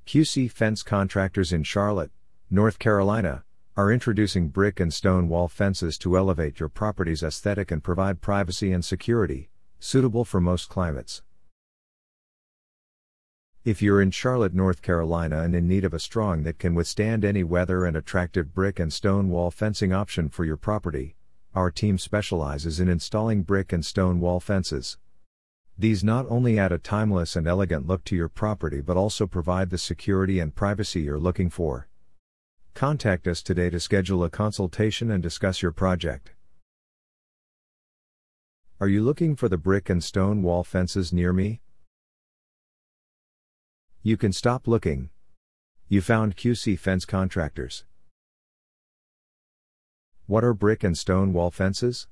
QC Fence Contractors in Charlotte, North Carolina, are introducing brick and stone wall fences to elevate your property's aesthetic and provide privacy and security, suitable for most climates. If you're in Charlotte, North Carolina and in need of a strong that can withstand any weather and attractive brick and stone wall fencing option for your property, our team specializes in installing brick and stone wall fences. These not only add a timeless and elegant look to your property but also provide the security and privacy you're looking for. Contact us today to schedule a consultation and discuss your project. Are you looking for the brick and stone wall fences near me? You can stop looking. You found QC Fence Contractors. What are brick and stone wall fences?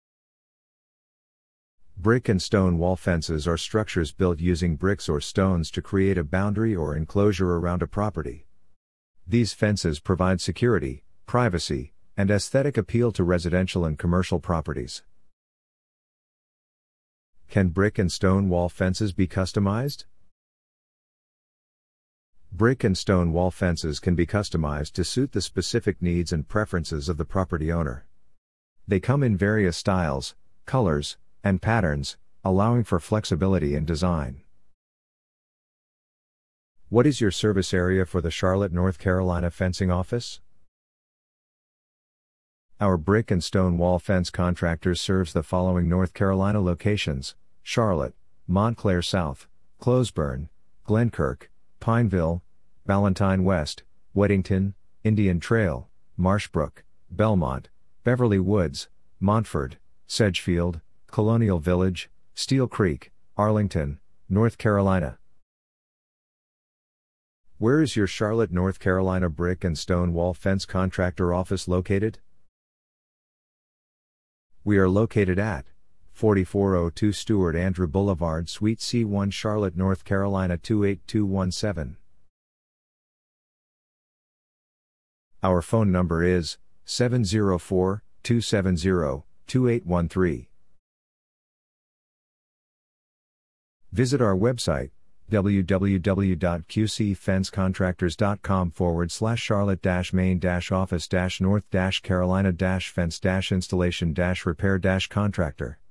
Brick and stone wall fences are structures built using bricks or stones to create a boundary or enclosure around a property. These fences provide security, privacy, and aesthetic appeal to residential and commercial properties. Can brick and stone wall fences be customized? Brick and stone wall fences can be customized to suit the specific needs and preferences of the property owner. They come in various styles, colors, and patterns, allowing for flexibility in design. What is your service area for the Charlotte, North Carolina fencing office? Our brick and stone wall fence contractors serves the following North Carolina locations: Charlotte, Montclair South, Closburn, Glenkirk, Pineville, Ballantyne West, Weddington, Indian Trail, Marshbrook, Belmont, Beverly Woods, Montford, Sedgefield, Colonial Village, Steel Creek, Arlington, North Carolina. Where is your Charlotte, North Carolina brick and stone wall fence contractor office located? We are located at 4402 Stuart Andrew Boulevard, Suite C1, Charlotte, North Carolina 28217. Our phone number is 704-270-2813. Visit our website, www.qcfencecontractors.com/Charlotte-Main-Office-North-Carolina-Fence-Installation-Repair-Contractor.